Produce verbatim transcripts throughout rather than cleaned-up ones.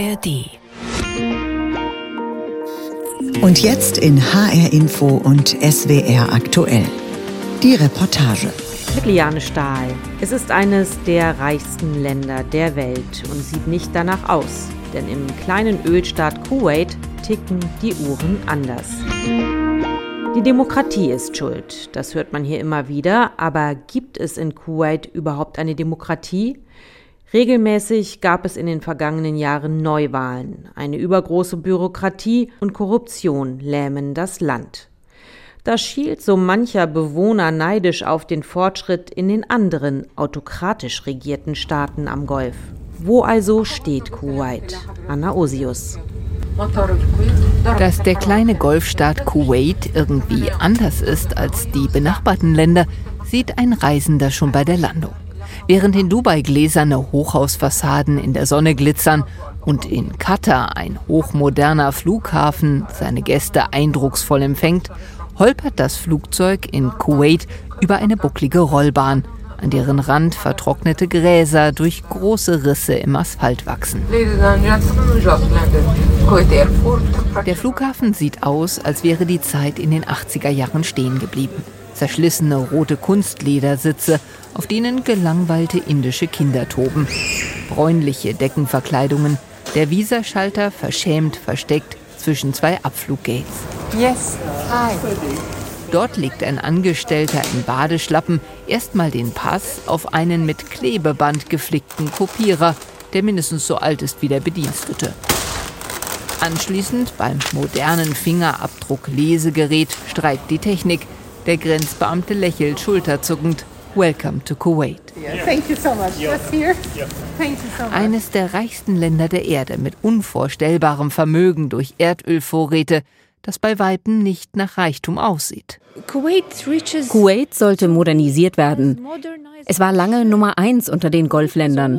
R D. Und jetzt in H R Info und S W R aktuell. Die Reportage. Mit Liane Stahl. Es ist eines der reichsten Länder der Welt und sieht nicht danach aus. Denn im kleinen Ölstaat Kuwait ticken die Uhren anders. Die Demokratie ist schuld. Das hört man hier immer wieder. Aber gibt es in Kuwait überhaupt eine Demokratie? Regelmäßig gab es in den vergangenen Jahren Neuwahlen. Eine übergroße Bürokratie und Korruption lähmen das Land. Da schielt so mancher Bewohner neidisch auf den Fortschritt in den anderen autokratisch regierten Staaten am Golf. Wo also steht Kuwait? Anna Osius. Dass der kleine Golfstaat Kuwait irgendwie anders ist als die benachbarten Länder, sieht ein Reisender schon bei der Landung. Während in Dubai gläserne Hochhausfassaden in der Sonne glitzern und in Katar ein hochmoderner Flughafen seine Gäste eindrucksvoll empfängt, holpert das Flugzeug in Kuwait über eine bucklige Rollbahn, an deren Rand vertrocknete Gräser durch große Risse im Asphalt wachsen. Der Flughafen sieht aus, als wäre die Zeit in den achtziger Jahren stehen geblieben. Zerschlissene rote Kunstledersitze, auf denen gelangweilte indische Kinder toben. Bräunliche Deckenverkleidungen, der Visaschalter verschämt versteckt zwischen zwei Abfluggates. Yes. Hi. Dort legt ein Angestellter in Badeschlappen erstmal den Pass auf einen mit Klebeband geflickten Kopierer, der mindestens so alt ist wie der Bedienstete. Anschließend beim modernen Fingerabdruck-Lesegerät streikt die Technik. Der Grenzbeamte lächelt schulterzuckend. Welcome to Kuwait. Thank you so much. What's here? Thank you so much. Eines der reichsten Länder der Erde mit unvorstellbarem Vermögen durch Erdölvorräte, das bei Weitem nicht nach Reichtum aussieht. Kuwait sollte modernisiert werden. Es war lange Nummer eins unter den Golfländern.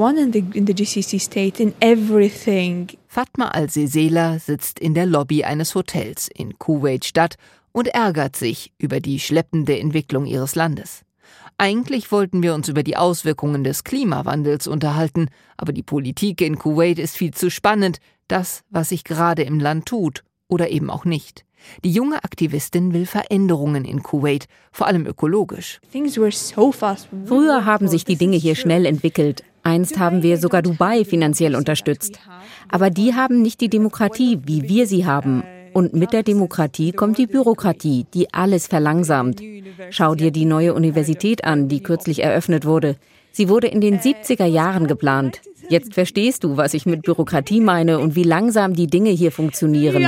Fatma Al-Sesela sitzt in der Lobby eines Hotels in Kuwait-Stadt und ärgert sich über die schleppende Entwicklung ihres Landes. Eigentlich wollten wir uns über die Auswirkungen des Klimawandels unterhalten, aber die Politik in Kuwait ist viel zu spannend, das, was sich gerade im Land tut, oder eben auch nicht. Die junge Aktivistin will Veränderungen in Kuwait, vor allem ökologisch. Früher haben sich die Dinge hier schnell entwickelt. Einst haben wir sogar Dubai finanziell unterstützt. Aber die haben nicht die Demokratie, wie wir sie haben. Und mit der Demokratie kommt die Bürokratie, die alles verlangsamt. Schau dir die neue Universität an, die kürzlich eröffnet wurde. Sie wurde in den siebziger Jahren geplant. Jetzt verstehst du, was ich mit Bürokratie meine und wie langsam die Dinge hier funktionieren.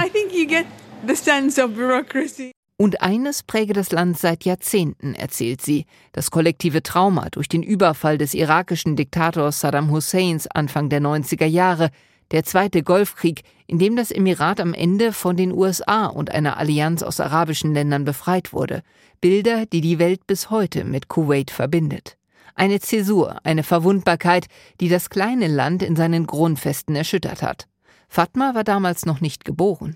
Und eines präge das Land seit Jahrzehnten, erzählt sie. Das kollektive Trauma durch den Überfall des irakischen Diktators Saddam Husseins Anfang der neunziger Jahre, der zweite Golfkrieg, in dem das Emirat am Ende von den U S A und einer Allianz aus arabischen Ländern befreit wurde. Bilder, die die Welt bis heute mit Kuwait verbindet. Eine Zäsur, eine Verwundbarkeit, die das kleine Land in seinen Grundfesten erschüttert hat. Fatma war damals noch nicht geboren.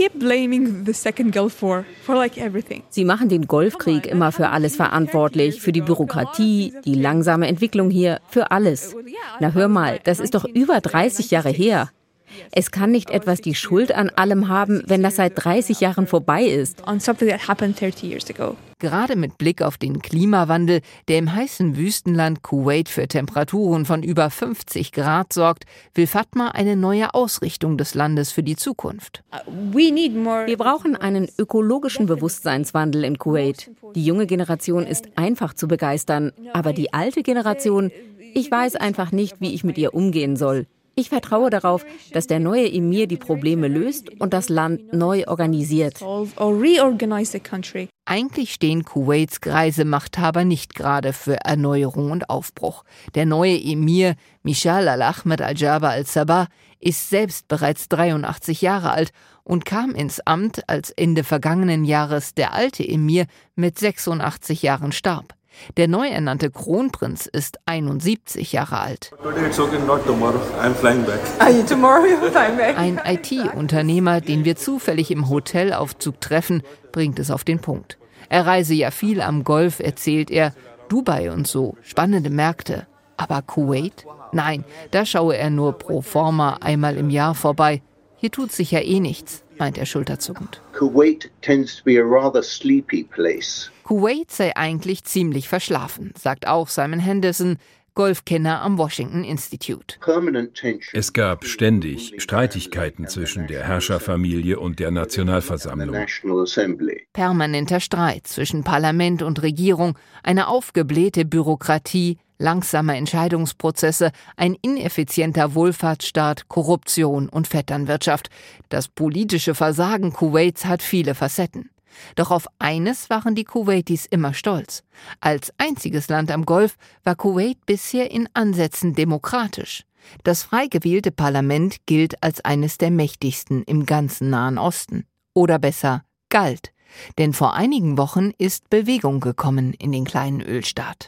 Sie machen den Golfkrieg immer für alles verantwortlich, für die Bürokratie, die langsame Entwicklung hier, für alles. Na hör mal, das ist doch über dreißig Jahre her. Es kann nicht etwas die Schuld an allem haben, wenn das seit dreißig Jahren vorbei ist. Gerade mit Blick auf den Klimawandel, der im heißen Wüstenland Kuwait für Temperaturen von über fünfzig Grad sorgt, will Fatma eine neue Ausrichtung des Landes für die Zukunft. Wir brauchen einen ökologischen Bewusstseinswandel in Kuwait. Die junge Generation ist einfach zu begeistern, aber die alte Generation, ich weiß einfach nicht, wie ich mit ihr umgehen soll. Ich vertraue darauf, dass der neue Emir die Probleme löst und das Land neu organisiert. Eigentlich stehen Kuwaits greise Machthaber nicht gerade für Erneuerung und Aufbruch. Der neue Emir Mishaal al-Ahmed al-Jaber al-Sabah ist selbst bereits dreiundachtzig Jahre alt und kam ins Amt, als Ende vergangenen Jahres der alte Emir mit sechsundachtzig Jahren starb. Der neu ernannte Kronprinz ist einundsiebzig Jahre alt. Ein I T-Unternehmer, den wir zufällig im Hotelaufzug treffen, bringt es auf den Punkt. Er reise ja viel am Golf, erzählt er. Dubai und so, spannende Märkte. Aber Kuwait? Nein, da schaue er nur pro forma einmal im Jahr vorbei. Hier tut sich ja eh nichts, meint er schulterzuckend. Kuwait tends to be a rather sleepy place. Kuwait sei eigentlich ziemlich verschlafen, sagt auch Simon Henderson, Golfkenner am Washington Institute. Es gab ständig Streitigkeiten zwischen der Herrscherfamilie und der Nationalversammlung. Permanenter Streit zwischen Parlament und Regierung, eine aufgeblähte Bürokratie, langsame Entscheidungsprozesse, ein ineffizienter Wohlfahrtsstaat, Korruption und Vetternwirtschaft. Das politische Versagen Kuwaits hat viele Facetten. Doch auf eines waren die Kuwaitis immer stolz. Als einziges Land am Golf war Kuwait bisher in Ansätzen demokratisch. Das frei gewählte Parlament gilt als eines der mächtigsten im ganzen Nahen Osten. Oder besser, galt. Denn vor einigen Wochen ist Bewegung gekommen in den kleinen Ölstaat.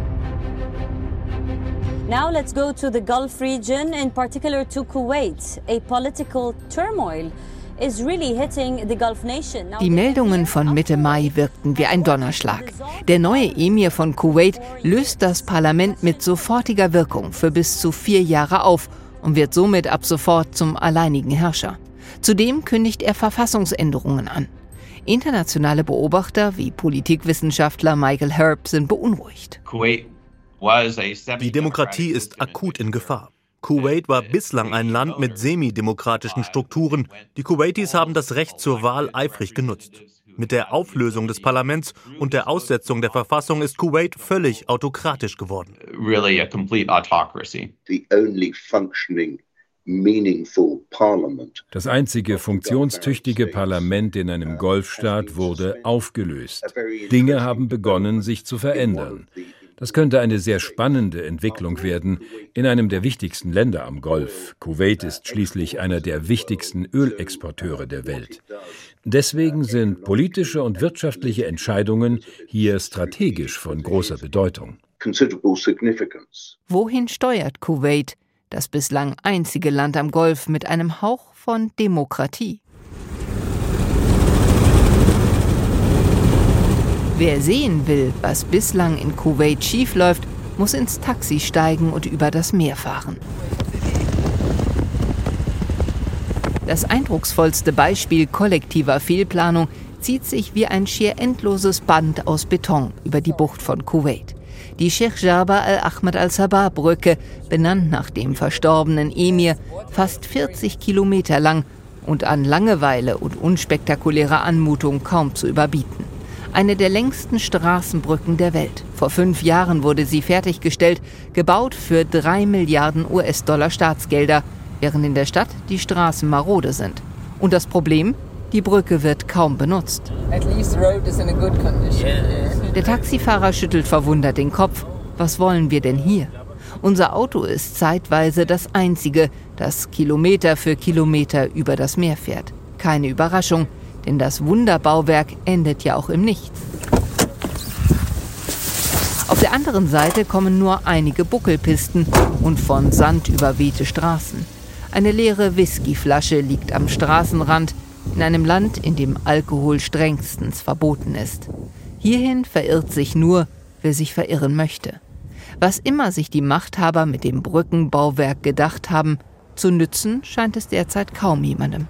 Now let's go to the Gulf region, in particular to Kuwait. A political turmoil is really hitting the Gulf nation. Die Meldungen von Mitte Mai wirkten wie ein Donnerschlag. Der neue Emir von Kuwait löst das Parlament mit sofortiger Wirkung für bis zu vier Jahre auf und wird somit ab sofort zum alleinigen Herrscher. Zudem kündigt er Verfassungsänderungen an. Internationale Beobachter wie Politikwissenschaftler Michael Herb sind beunruhigt. Die Demokratie ist akut in Gefahr. Kuwait war bislang ein Land mit semidemokratischen Strukturen. Die Kuwaitis haben das Recht zur Wahl eifrig genutzt. Mit der Auflösung des Parlaments und der Aussetzung der Verfassung ist Kuwait völlig autokratisch geworden. Really a complete autocracy. The only functioning Das einzige funktionstüchtige Parlament in einem Golfstaat wurde aufgelöst. Dinge haben begonnen, sich zu verändern. Das könnte eine sehr spannende Entwicklung werden in einem der wichtigsten Länder am Golf. Kuwait ist schließlich einer der wichtigsten Ölexporteure der Welt. Deswegen sind politische und wirtschaftliche Entscheidungen hier strategisch von großer Bedeutung. Wohin steuert Kuwait, das bislang einzige Land am Golf mit einem Hauch von Demokratie? Wer sehen will, was bislang in Kuwait schiefläuft, muss ins Taxi steigen und über das Meer fahren. Das eindrucksvollste Beispiel kollektiver Fehlplanung zieht sich wie ein schier endloses Band aus Beton über die Bucht von Kuwait. Die Sheikh Jarrah Al-Ahmed Al-Sabah-Brücke, benannt nach dem verstorbenen Emir, fast vierzig Kilometer lang und an Langeweile und unspektakulärer Anmutung kaum zu überbieten. Eine der längsten Straßenbrücken der Welt. Vor fünf Jahren wurde sie fertiggestellt, gebaut für drei Milliarden U S-Dollar Staatsgelder, während in der Stadt die Straßen marode sind. Und das Problem? Die Brücke wird kaum benutzt. Der Taxifahrer schüttelt verwundert den Kopf. Was wollen wir denn hier? Unser Auto ist zeitweise das einzige, das Kilometer für Kilometer über das Meer fährt. Keine Überraschung, denn das Wunderbauwerk endet ja auch im Nichts. Auf der anderen Seite kommen nur einige Buckelpisten und von Sand überwehte Straßen. Eine leere Whiskyflasche liegt am Straßenrand, in einem Land, in dem Alkohol strengstens verboten ist. Hierhin verirrt sich nur, wer sich verirren möchte. Was immer sich die Machthaber mit dem Brückenbauwerk gedacht haben, zu nützen scheint es derzeit kaum jemandem.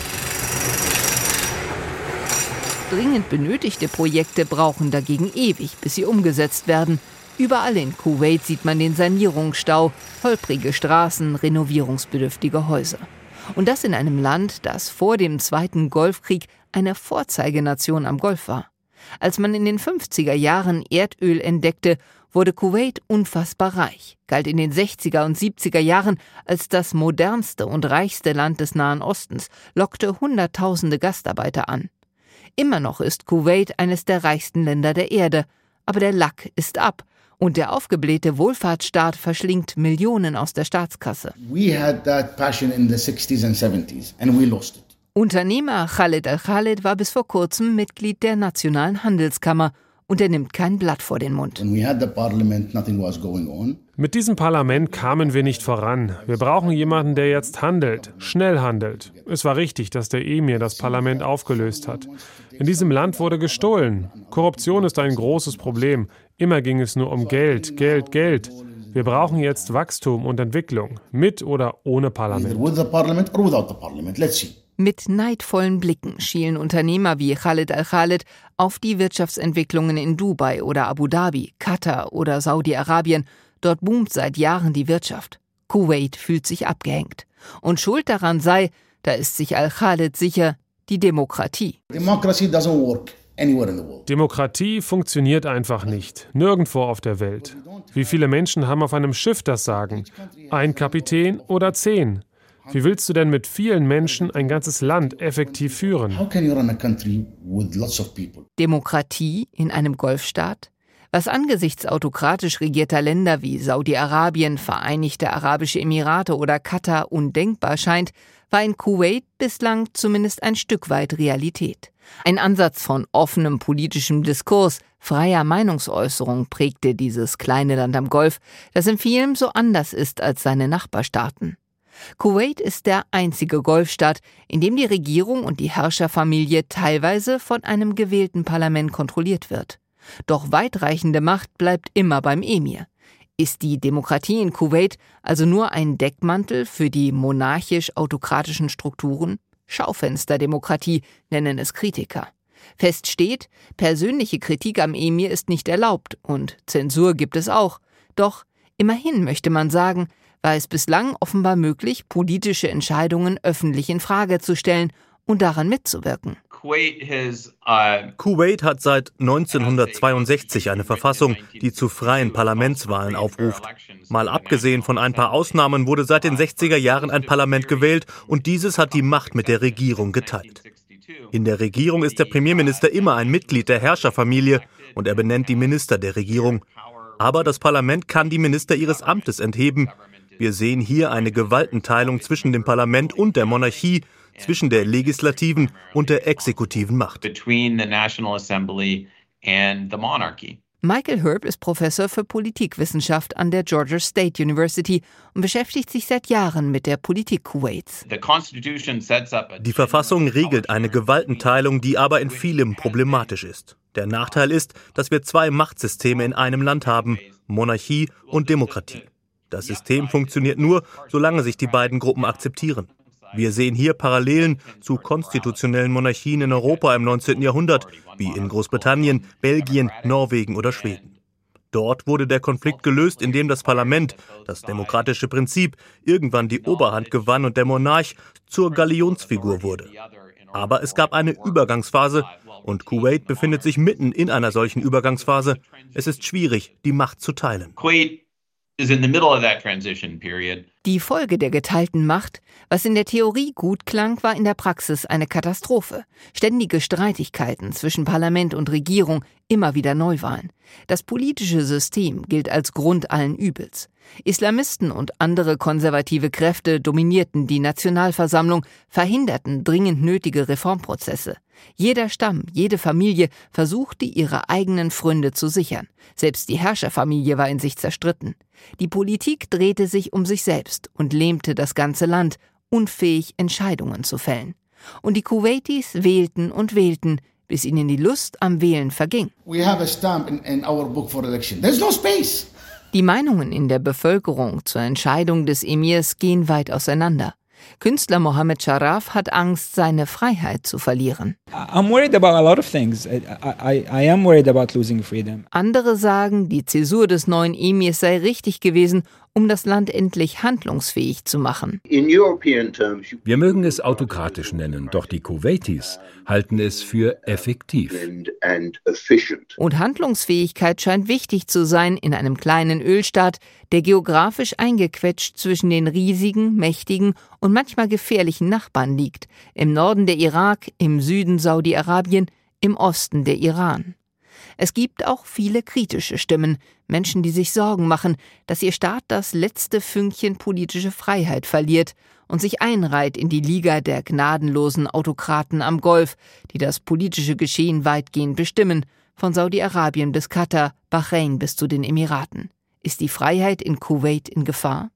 Dringend benötigte Projekte brauchen dagegen ewig, bis sie umgesetzt werden. Überall in Kuwait sieht man den Sanierungsstau, holprige Straßen, renovierungsbedürftige Häuser. Und das in einem Land, das vor dem Zweiten Golfkrieg eine Vorzeigenation am Golf war. Als man in den fünfziger Jahren Erdöl entdeckte, wurde Kuwait unfassbar reich, galt in den sechziger und siebziger Jahren als das modernste und reichste Land des Nahen Ostens, lockte Hunderttausende Gastarbeiter an. Immer noch ist Kuwait eines der reichsten Länder der Erde, aber der Lack ist ab und der aufgeblähte Wohlfahrtsstaat verschlingt Millionen aus der Staatskasse. We had that passion in the sixties and seventies and we lost it. Unternehmer Khaled Al-Khaled war bis vor kurzem Mitglied der Nationalen Handelskammer und er nimmt kein Blatt vor den Mund. When we had the parliament, nothing was going on. Mit diesem Parlament kamen wir nicht voran. Wir brauchen jemanden, der jetzt handelt, schnell handelt. Es war richtig, dass der Emir das Parlament aufgelöst hat. In diesem Land wurde gestohlen. Korruption ist ein großes Problem. Immer ging es nur um Geld, Geld, Geld. Wir Wir brauchen jetzt Wachstum und Entwicklung, mit oder ohne Parlament. Mit neidvollen Blicken schielen Unternehmer wie Khalid Al-Khalid auf die Wirtschaftsentwicklungen in Dubai oder Abu Dhabi, Katar oder Saudi-Arabien. Dort boomt seit Jahren die Wirtschaft. Kuwait fühlt sich abgehängt. Und schuld daran sei, da ist sich Al-Khalid sicher, die Demokratie. Demokratie funktioniert einfach nicht. Nirgendwo auf der Welt. Wie viele Menschen haben auf einem Schiff das Sagen? Ein Kapitän oder zehn? Wie willst du denn mit vielen Menschen ein ganzes Land effektiv führen? Demokratie in einem Golfstaat? Was angesichts autokratisch regierter Länder wie Saudi-Arabien, Vereinigte Arabische Emirate oder Katar undenkbar scheint, war in Kuwait bislang zumindest ein Stück weit Realität. Ein Ansatz von offenem politischem Diskurs, freier Meinungsäußerung prägte dieses kleine Land am Golf, das in vielem so anders ist als seine Nachbarstaaten. Kuwait ist der einzige Golfstaat, in dem die Regierung und die Herrscherfamilie teilweise von einem gewählten Parlament kontrolliert wird. Doch weitreichende Macht bleibt immer beim Emir. Ist die Demokratie in Kuwait also nur ein Deckmantel für die monarchisch-autokratischen Strukturen? Schaufensterdemokratie nennen es Kritiker. Fest steht, persönliche Kritik am Emir ist nicht erlaubt und Zensur gibt es auch. Doch immerhin möchte man sagen, war es bislang offenbar möglich, politische Entscheidungen öffentlich in Frage zu stellen und daran mitzuwirken. Kuwait hat seit neunzehnhundertzweiundsechzig eine Verfassung, die zu freien Parlamentswahlen aufruft. Mal abgesehen von ein paar Ausnahmen wurde seit den sechziger Jahren ein Parlament gewählt und dieses hat die Macht mit der Regierung geteilt. In der Regierung ist der Premierminister immer ein Mitglied der Herrscherfamilie und er benennt die Minister der Regierung. Aber das Parlament kann die Minister ihres Amtes entheben. Wir sehen hier eine Gewaltenteilung zwischen dem Parlament und der Monarchie, zwischen der legislativen und der exekutiven Macht. Michael Herb ist Professor für Politikwissenschaft an der Georgia State University und beschäftigt sich seit Jahren mit der Politik Kuwaits. Die Verfassung regelt eine Gewaltenteilung, die aber in vielem problematisch ist. Der Nachteil ist, dass wir zwei Machtsysteme in einem Land haben, Monarchie und Demokratie. Das System funktioniert nur, solange sich die beiden Gruppen akzeptieren. Wir sehen hier Parallelen zu konstitutionellen Monarchien in Europa im neunzehnten Jahrhundert, wie in Großbritannien, Belgien, Norwegen oder Schweden. Dort wurde der Konflikt gelöst, indem das Parlament, das demokratische Prinzip, irgendwann die Oberhand gewann und der Monarch zur Galionsfigur wurde. Aber es gab eine Übergangsphase und Kuwait befindet sich mitten in einer solchen Übergangsphase. Es ist schwierig, die Macht zu teilen. Die Folge der geteilten Macht, was in der Theorie gut klang, war in der Praxis eine Katastrophe. Ständige Streitigkeiten zwischen Parlament und Regierung, immer wieder Neuwahlen. Das politische System gilt als Grund allen Übels. Islamisten und andere konservative Kräfte dominierten die Nationalversammlung, verhinderten dringend nötige Reformprozesse. Jeder Stamm, jede Familie versuchte, ihre eigenen Pfründe zu sichern. Selbst die Herrscherfamilie war in sich zerstritten. Die Politik drehte sich um sich selbst und lähmte das ganze Land, unfähig, Entscheidungen zu fällen. Und die Kuwaitis wählten und wählten, bis ihnen die Lust am Wählen verging. We have a stamp in, in our book for election. There's no space. Die Meinungen in der Bevölkerung zur Entscheidung des Emirs gehen weit auseinander. Künstler Mohammed Sharaf hat Angst, seine Freiheit zu verlieren. I'm worried about a lot of things. I, I, I am worried about losing freedom. Andere sagen, die Zäsur des neuen Emirs sei richtig gewesen, um das Land endlich handlungsfähig zu machen. Wir mögen es autokratisch nennen, doch die Kuwaitis halten es für effektiv. Und Handlungsfähigkeit scheint wichtig zu sein in einem kleinen Ölstaat, der geografisch eingequetscht zwischen den riesigen, mächtigen und manchmal gefährlichen Nachbarn liegt. Im Norden der Irak, im Süden Saudi-Arabien, im Osten der Iran. Es gibt auch viele kritische Stimmen, Menschen, die sich Sorgen machen, dass ihr Staat das letzte Fünkchen politische Freiheit verliert und sich einreiht in die Liga der gnadenlosen Autokraten am Golf, die das politische Geschehen weitgehend bestimmen, von Saudi-Arabien bis Katar, Bahrain bis zu den Emiraten. Ist die Freiheit in Kuwait in Gefahr?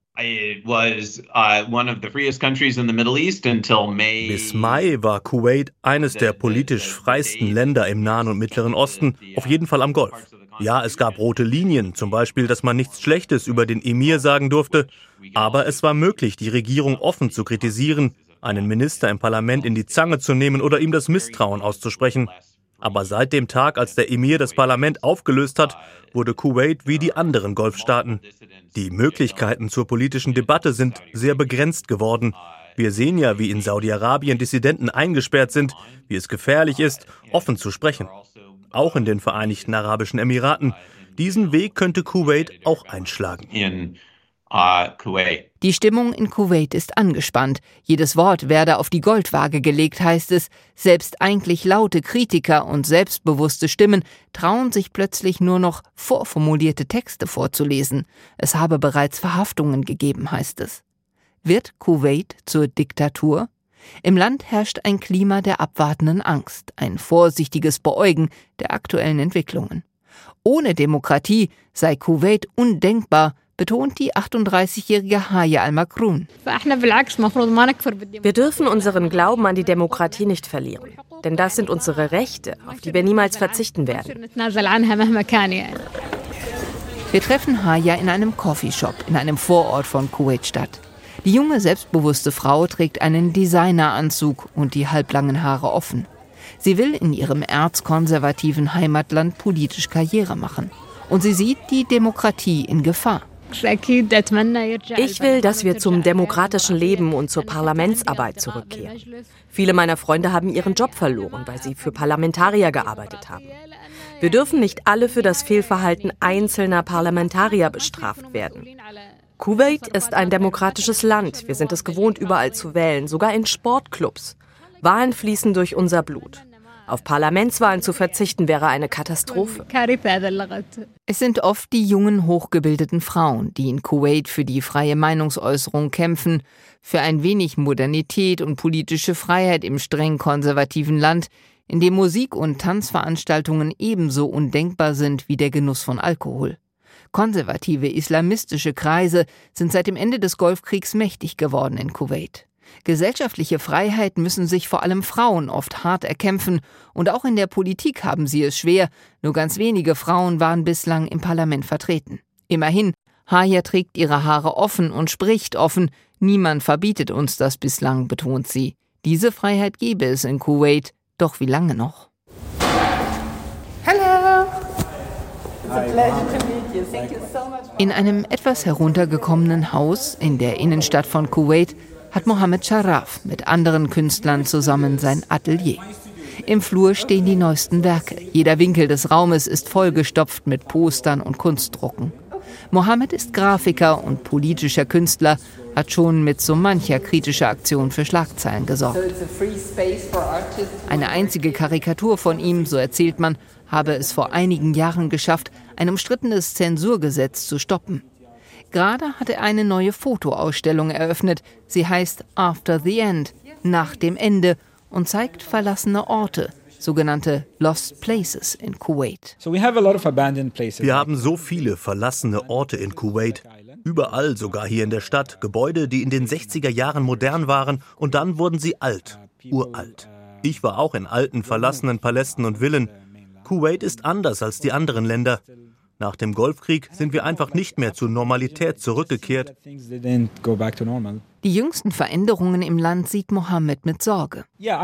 Bis Mai war Kuwait eines der politisch freisten Länder im Nahen und Mittleren Osten, auf jeden Fall am Golf. Ja, es gab rote Linien, zum Beispiel, dass man nichts Schlechtes über den Emir sagen durfte. Aber es war möglich, die Regierung offen zu kritisieren, einen Minister im Parlament in die Zange zu nehmen oder ihm das Misstrauen auszusprechen. Aber seit dem Tag, als der Emir das Parlament aufgelöst hat, wurde Kuwait wie die anderen Golfstaaten. Die Möglichkeiten zur politischen Debatte sind sehr begrenzt geworden. Wir sehen ja, wie in Saudi-Arabien Dissidenten eingesperrt sind, wie es gefährlich ist, offen zu sprechen. Auch in den Vereinigten Arabischen Emiraten. Diesen Weg könnte Kuwait auch einschlagen. In, uh, Kuwait. Die Stimmung in Kuwait ist angespannt. Jedes Wort werde auf die Goldwaage gelegt, heißt es. Selbst eigentlich laute Kritiker und selbstbewusste Stimmen trauen sich plötzlich nur noch vorformulierte Texte vorzulesen. Es habe bereits Verhaftungen gegeben, heißt es. Wird Kuwait zur Diktatur? Im Land herrscht ein Klima der abwartenden Angst, ein vorsichtiges Beäugen der aktuellen Entwicklungen. Ohne Demokratie sei Kuwait undenkbar, betont die achtunddreißigjährige Haya Al-Makroun. Wir dürfen unseren Glauben an die Demokratie nicht verlieren, denn das sind unsere Rechte, auf die wir niemals verzichten werden. Wir treffen Haya in einem Coffeeshop in einem Vorort von Kuwait-Stadt. Die junge, selbstbewusste Frau trägt einen Designeranzug und die halblangen Haare offen. Sie will in ihrem erzkonservativen Heimatland politisch Karriere machen. Und sie sieht die Demokratie in Gefahr. Ich will, dass wir zum demokratischen Leben und zur Parlamentsarbeit zurückkehren. Viele meiner Freunde haben ihren Job verloren, weil sie für Parlamentarier gearbeitet haben. Wir dürfen nicht alle für das Fehlverhalten einzelner Parlamentarier bestraft werden. Kuwait ist ein demokratisches Land. Wir sind es gewohnt, überall zu wählen, sogar in Sportclubs. Wahlen fließen durch unser Blut. Auf Parlamentswahlen zu verzichten, wäre eine Katastrophe. Es sind oft die jungen, hochgebildeten Frauen, die in Kuwait für die freie Meinungsäußerung kämpfen, für ein wenig Modernität und politische Freiheit im streng konservativen Land, in dem Musik- und Tanzveranstaltungen ebenso undenkbar sind wie der Genuss von Alkohol. Konservative islamistische Kreise sind seit dem Ende des Golfkriegs mächtig geworden in Kuwait. Gesellschaftliche Freiheit müssen sich vor allem Frauen oft hart erkämpfen und auch in der Politik haben sie es schwer. Nur ganz wenige Frauen waren bislang im Parlament vertreten. Immerhin, Haya trägt ihre Haare offen und spricht offen. Niemand verbietet uns das bislang, betont sie. Diese Freiheit gäbe es in Kuwait, doch wie lange noch? Hello! It's a pleasure to meet you. Thank you so much. In einem etwas heruntergekommenen Haus in der Innenstadt von Kuwait hat Mohammed Sharaf mit anderen Künstlern zusammen sein Atelier. Im Flur stehen die neuesten Werke. Jeder Winkel des Raumes ist vollgestopft mit Postern und Kunstdrucken. Mohammed ist Grafiker und politischer Künstler, hat schon mit so mancher kritischer Aktion für Schlagzeilen gesorgt. Eine einzige Karikatur von ihm, so erzählt man, habe es vor einigen Jahren geschafft, ein umstrittenes Zensurgesetz zu stoppen. Gerade hat er eine neue Fotoausstellung eröffnet. Sie heißt After the End, nach dem Ende, und zeigt verlassene Orte, sogenannte Lost Places in Kuwait. Wir haben so viele verlassene Orte in Kuwait. Überall, sogar hier in der Stadt, Gebäude, die in den sechziger Jahren modern waren und dann wurden sie alt, uralt. Ich war auch in alten, verlassenen Palästen und Villen. Kuwait ist anders als die anderen Länder. Nach dem Golfkrieg sind wir einfach nicht mehr zur Normalität zurückgekehrt. Die jüngsten Veränderungen im Land sieht Mohammed mit Sorge. Wir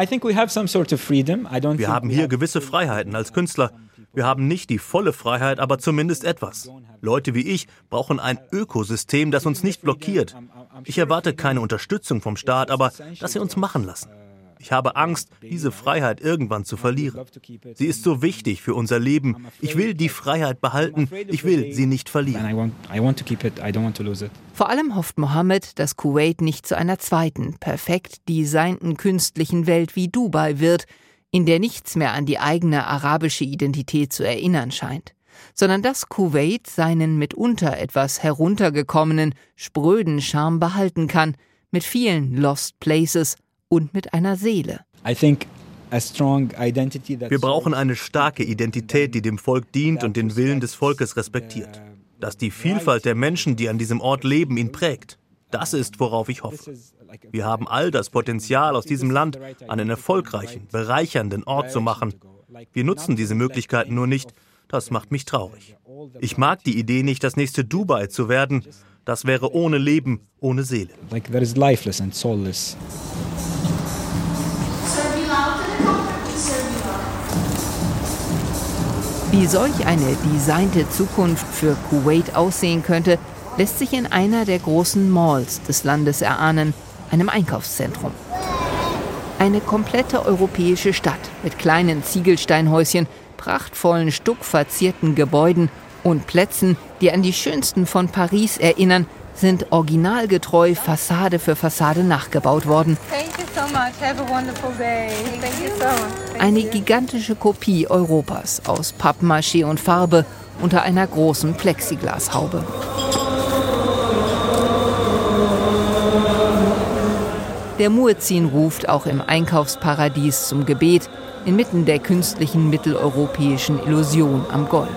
haben hier gewisse Freiheiten als Künstler. Wir haben nicht die volle Freiheit, aber zumindest etwas. Leute wie ich brauchen ein Ökosystem, das uns nicht blockiert. Ich erwarte keine Unterstützung vom Staat, aber dass sie uns machen lassen. Ich habe Angst, diese Freiheit irgendwann zu verlieren. Sie ist so wichtig für unser Leben. Ich will die Freiheit behalten. Ich will sie nicht verlieren. Vor allem hofft Mohammed, dass Kuwait nicht zu einer zweiten, perfekt designten künstlichen Welt wie Dubai wird, in der nichts mehr an die eigene arabische Identität zu erinnern scheint, sondern dass Kuwait seinen mitunter etwas heruntergekommenen, spröden Charme behalten kann, mit vielen Lost Places und mit einer Seele. Wir brauchen eine starke Identität, die dem Volk dient und den Willen des Volkes respektiert. Dass die Vielfalt der Menschen, die an diesem Ort leben, ihn prägt. Das ist, worauf ich hoffe. Wir haben all das Potenzial, aus diesem Land einen erfolgreichen, bereichernden Ort zu machen. Wir nutzen diese Möglichkeiten nur nicht. Das macht mich traurig. Ich mag die Idee nicht, das nächste Dubai zu werden. Das wäre ohne Leben, ohne Seele. Like that is lifeless and soulless. Wie solch eine designte Zukunft für Kuwait aussehen könnte, lässt sich in einer der großen Malls des Landes erahnen, einem Einkaufszentrum. Eine komplette europäische Stadt mit kleinen Ziegelsteinhäuschen, prachtvollen stuckverzierten Gebäuden und Plätzen, die an die schönsten von Paris erinnern, sind originalgetreu Fassade für Fassade nachgebaut worden. Eine gigantische Kopie Europas aus Pappmaché und Farbe unter einer großen Plexiglashaube. Der Muezzin ruft auch im Einkaufsparadies zum Gebet, inmitten der künstlichen mitteleuropäischen Illusion am Golf.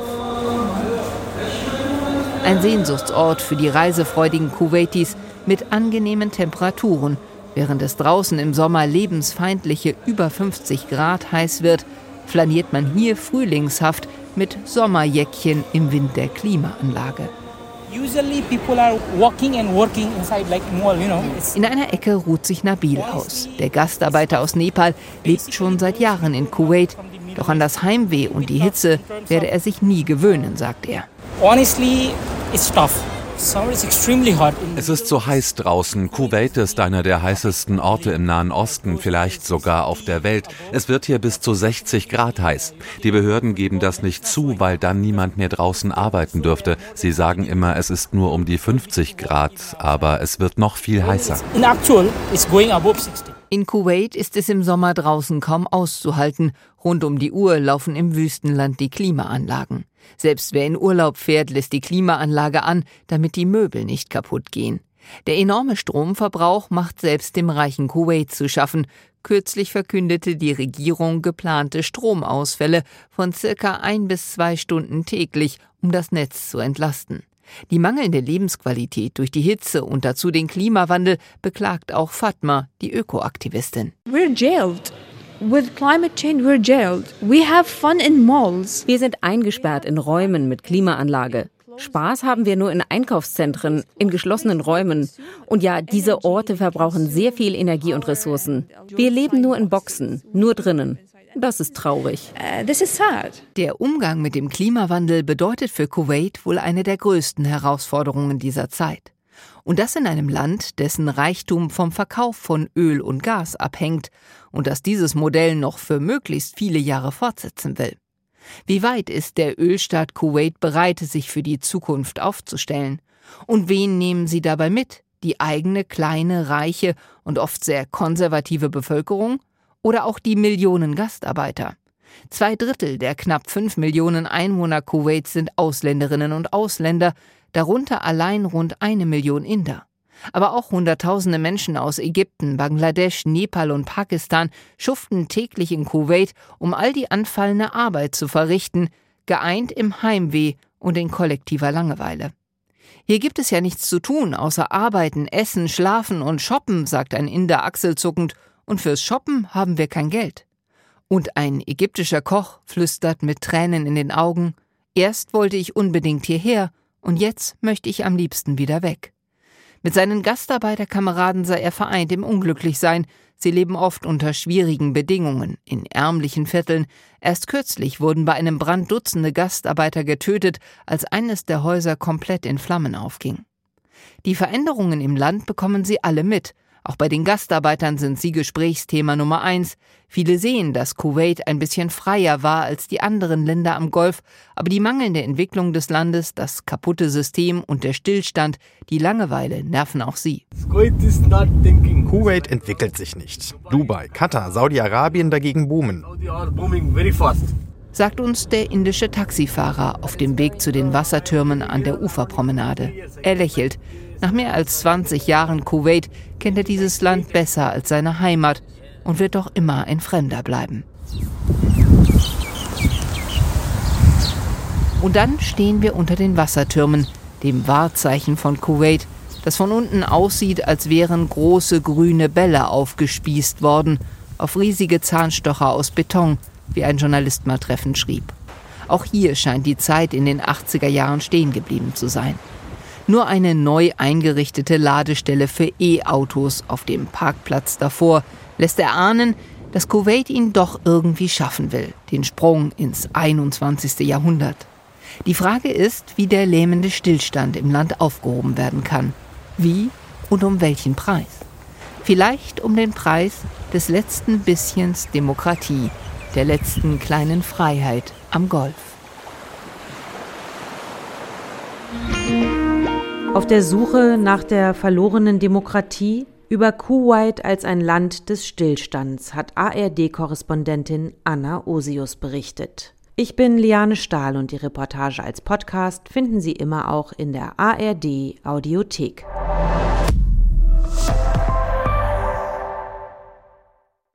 Ein Sehnsuchtsort für die reisefreudigen Kuwaitis mit angenehmen Temperaturen, während es draußen im Sommer lebensfeindliche über fünfzig Grad heiß wird, flaniert man hier frühlingshaft mit Sommerjäckchen im Wind der Klimaanlage. In einer Ecke ruht sich Nabil aus. Der Gastarbeiter aus Nepal lebt schon seit Jahren in Kuwait. Doch an das Heimweh und die Hitze werde er sich nie gewöhnen, sagt er. Es ist so heiß draußen. Kuwait ist einer der heißesten Orte im Nahen Osten, vielleicht sogar auf der Welt. Es wird hier bis zu sechzig Grad heiß. Die Behörden geben das nicht zu, weil dann niemand mehr draußen arbeiten dürfte. Sie sagen immer, es ist nur um die fünfzig Grad, aber es wird noch viel heißer. In Kuwait ist es im Sommer draußen kaum auszuhalten. Rund um die Uhr laufen im Wüstenland die Klimaanlagen. Selbst wer in Urlaub fährt, lässt die Klimaanlage an, damit die Möbel nicht kaputt gehen. Der enorme Stromverbrauch macht selbst dem reichen Kuwait zu schaffen. Kürzlich verkündete die Regierung geplante Stromausfälle von circa ein bis zwei Stunden täglich, um das Netz zu entlasten. Die mangelnde Lebensqualität durch die Hitze und dazu den Klimawandel beklagt auch Fatma, die Ökoaktivistin. We're jailed. With climate change, we're jailed. We have fun in malls. Wir sind eingesperrt in Räumen mit Klimaanlage. Spaß haben wir nur in Einkaufszentren, in geschlossenen Räumen. Und ja, diese Orte verbrauchen sehr viel Energie und Ressourcen. Wir leben nur in Boxen, nur drinnen. Das ist traurig. Uh, this is sad. Der Umgang mit dem Klimawandel bedeutet für Kuwait wohl eine der größten Herausforderungen dieser Zeit. Und das in einem Land, dessen Reichtum vom Verkauf von Öl und Gas abhängt und das dieses Modell noch für möglichst viele Jahre fortsetzen will. Wie weit ist der Ölstaat Kuwait bereit, sich für die Zukunft aufzustellen? Und wen nehmen sie dabei mit? Die eigene, kleine, reiche und oft sehr konservative Bevölkerung? Oder auch die Millionen Gastarbeiter? Zwei Drittel der knapp fünf Millionen Einwohner Kuwaits sind Ausländerinnen und Ausländer, darunter allein rund eine Million Inder. Aber auch Hunderttausende Menschen aus Ägypten, Bangladesch, Nepal und Pakistan schuften täglich in Kuwait, um all die anfallende Arbeit zu verrichten, geeint im Heimweh und in kollektiver Langeweile. Hier gibt es ja nichts zu tun, außer arbeiten, essen, schlafen und shoppen, sagt ein Inder achselzuckend, und fürs Shoppen haben wir kein Geld. Und ein ägyptischer Koch flüstert mit Tränen in den Augen, erst wollte ich unbedingt hierher, und jetzt möchte ich am liebsten wieder weg. Mit seinen Gastarbeiterkameraden sei er vereint im Unglücklichsein. Sie leben oft unter schwierigen Bedingungen, in ärmlichen Vierteln. Erst kürzlich wurden bei einem Brand Dutzende Gastarbeiter getötet, als eines der Häuser komplett in Flammen aufging. Die Veränderungen im Land bekommen sie alle mit. Auch bei den Gastarbeitern sind sie Gesprächsthema Nummer eins. Viele sehen, dass Kuwait ein bisschen freier war als die anderen Länder am Golf, aber die mangelnde Entwicklung des Landes, das kaputte System und der Stillstand, die Langeweile nerven auch sie. Kuwait entwickelt sich nicht. Dubai, Katar, Saudi-Arabien dagegen boomen. Sagt uns der indische Taxifahrer auf dem Weg zu den Wassertürmen an der Uferpromenade. Er lächelt. Nach mehr als zwanzig Jahren Kuwait kennt er dieses Land besser als seine Heimat und wird doch immer ein Fremder bleiben. Und dann stehen wir unter den Wassertürmen, dem Wahrzeichen von Kuwait, das von unten aussieht, als wären große grüne Bälle aufgespießt worden, auf riesige Zahnstocher aus Beton, wie ein Journalist mal treffend schrieb. Auch hier scheint die Zeit in den achtziger Jahren stehen geblieben zu sein. Nur eine neu eingerichtete Ladestelle für E-Autos auf dem Parkplatz davor lässt erahnen, dass Kuwait ihn doch irgendwie schaffen will, den Sprung ins einundzwanzigste Jahrhundert. Die Frage ist, wie der lähmende Stillstand im Land aufgehoben werden kann. Wie und um welchen Preis? Vielleicht um den Preis des letzten Bisschens Demokratie, der letzten kleinen Freiheit am Golf. Auf der Suche nach der verlorenen Demokratie über Kuwait als ein Land des Stillstands hat A R D-Korrespondentin Anna Osius berichtet. Ich bin Liane Stahl und die Reportage als Podcast finden Sie immer auch in der A R D Audiothek.